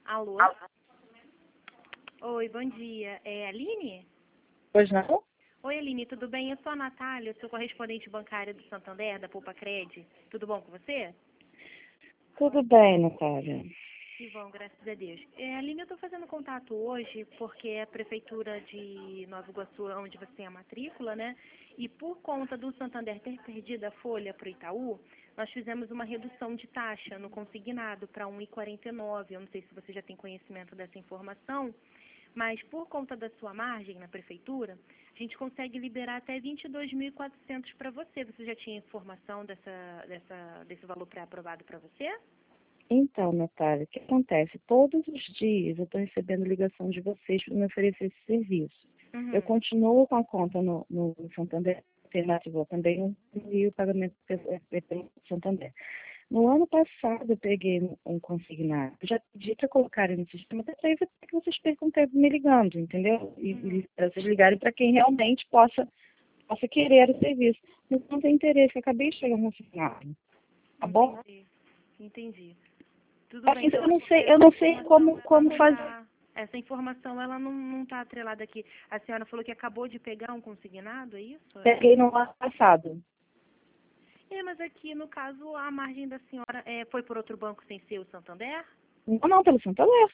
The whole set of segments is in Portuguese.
Alô? Oi, bom dia. É a Aline? Pois não? Oi, Aline, tudo bem? Eu sou a Natália, eu sou correspondente bancária do Santander, da Poupa Cred. Tudo bom com você? Tudo bem, Natália. Que bom, graças a Deus. Aline, eu estou fazendo contato hoje porque a Prefeitura de Nova Iguaçu, onde você tem a matrícula, né? E por conta do Santander ter perdido a folha para o Itaú, nós fizemos uma redução de taxa no consignado para 1,49. Eu não sei se você já tem conhecimento dessa informação, mas por conta da sua margem na Prefeitura, a gente consegue liberar até 22.400 para você. Você já tinha informação desse valor pré-aprovado para você? Então, Natália, o que acontece? Todos os dias eu estou recebendo ligação de vocês para me oferecer esse serviço. Eu Uhum. continuo com a conta no Santander Alternativa também e o pagamento pelo Santander. No ano passado eu peguei um consignado. Eu já pedi para colocarem no sistema, até para evitar que vocês percam tempo me ligando, entendeu? E para vocês ligarem para quem realmente possa querer o serviço. Mas não tem interesse, eu acabei de chegar no consignado. Tá bom? Entendi. Tudo bem, Assim, então eu não sei como fazer. essa informação ela não está atrelada aqui. A senhora falou que acabou de pegar um consignado, é isso? Peguei no ano passado. Mas aqui no caso a margem da senhora foi por outro banco sem ser o Santander? Não, pelo Santander.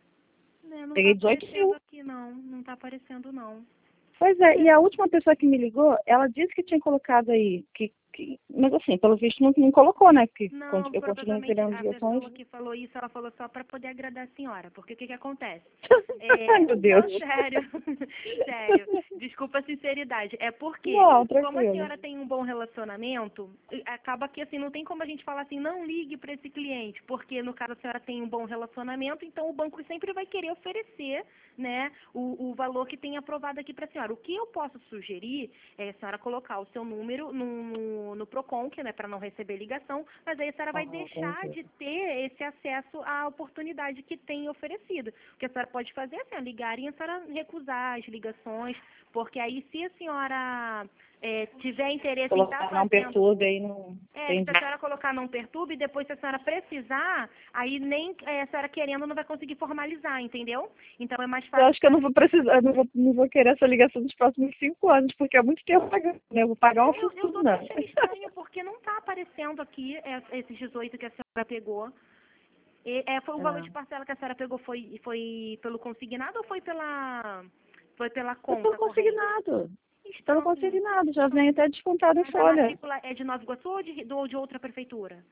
Não está Peguei 18 aparecendo mil. aqui não está aparecendo não. Pois é, e a última pessoa que me ligou, ela disse que tinha colocado aí, mas assim, pelo visto não colocou, né? Porque Não, eu continuo provavelmente recebendo a ligações. pessoa que falou isso, ela falou só para poder agradar a senhora, porque o que acontece? Ai, meu Deus. Não, sério, sério, desculpa a sinceridade, é porque, Não, como a tranquilo. senhora tem um bom relacionamento, acaba que assim, não tem como a gente falar assim, não ligue para esse cliente, porque no caso a senhora tem um bom relacionamento, então o banco sempre vai querer oferecer, né, o valor que tem aprovado aqui para a senhora. O que eu posso sugerir é a senhora colocar o seu número no Procon, que é para não receber ligação, mas aí a senhora vai deixar Entendi. de ter esse acesso à oportunidade que tem oferecido. O que a senhora pode fazer é assim, ligar e a senhora recusar as ligações, porque aí se a senhora tiver interesse em estar Colocar não fazendo... perturbe aí não. Se Entendi. a senhora colocar não perturbe, depois se a senhora precisar, aí nem a senhora querendo não vai conseguir formalizar, entendeu? Então é mais Eu fácil... acho que eu não vou precisar, não vou querer essa ligação nos próximos 5 anos, porque é muito tempo pagando, né? Eu vou pagar uma Eu tô fortuna. achando estranho, porque não está aparecendo aqui esses 18 que a senhora pegou. Foi o valor de parcela que a senhora pegou foi pelo consignado ou foi pela Eu estou conta corrente? consignado. Pelo Estranho. consignado, já vem até descontado em Mas a folha. matrícula é de Nova Iguaçu ou de outra prefeitura?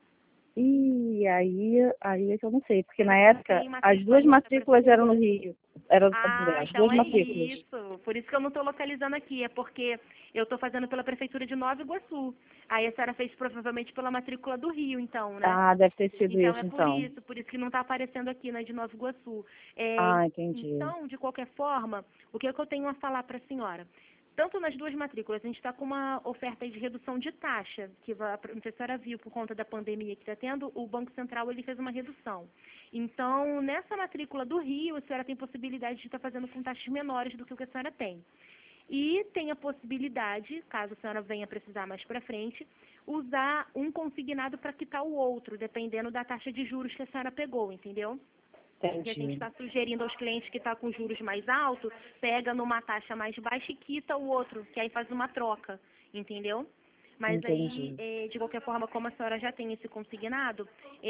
E aí é que eu não sei, porque na Você não época tem as matrícula duas em outra matrículas eram no prefeitura? Rio. Eram Ah, as então duas é matrículas. isso. Por isso que eu não estou localizando aqui. É porque eu estou fazendo pela prefeitura de Nova Iguaçu. Aí a senhora fez provavelmente pela matrícula do Rio, então, né? Ah, deve ter sido Então é isso por então. isso que não está aparecendo aqui, né, de Nova Iguaçu. Ah, entendi. Então, de qualquer forma, o que é que eu tenho a falar para a senhora? Tanto nas duas matrículas, a gente está com uma oferta de redução de taxa, que não sei se a senhora viu por conta da pandemia que está tendo, o Banco Central ele fez uma redução. Então, nessa matrícula do Rio, a senhora tem possibilidade de estar fazendo com taxas menores do que o que a senhora tem. E tem a possibilidade, caso a senhora venha precisar mais para frente, usar um consignado para quitar o outro, dependendo da taxa de juros que a senhora pegou, entendeu? E a gente Entendi. está sugerindo aos clientes que está com juros mais altos, pega numa taxa mais baixa e quita o outro, que aí faz uma troca, entendeu? Mas aí, Entendi. de qualquer forma, como a senhora já tem esse consignado,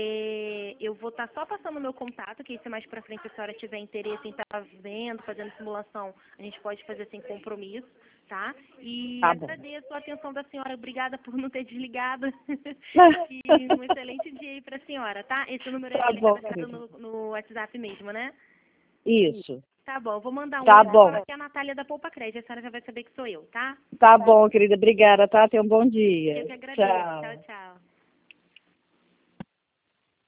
eu vou estar só passando o meu contato, que se mais para frente a senhora tiver interesse em estar vendo, fazendo simulação, a gente pode fazer sem compromisso, tá? E Tá bom. agradeço a atenção da senhora, obrigada por não ter desligado. E um excelente dia aí para a senhora, tá? Esse número aí Tá é bom, cadastrado querida. no WhatsApp mesmo, né? Isso. Tá bom, vou mandar um Tá oi pra bom. senhora, que é a Natália da Poupa Crédito, a senhora já vai saber que sou eu, tá? Tá bom, querida. Obrigada, tá? Tenha um bom Eu dia. que agradeço. Tchau, Tchau. tchau.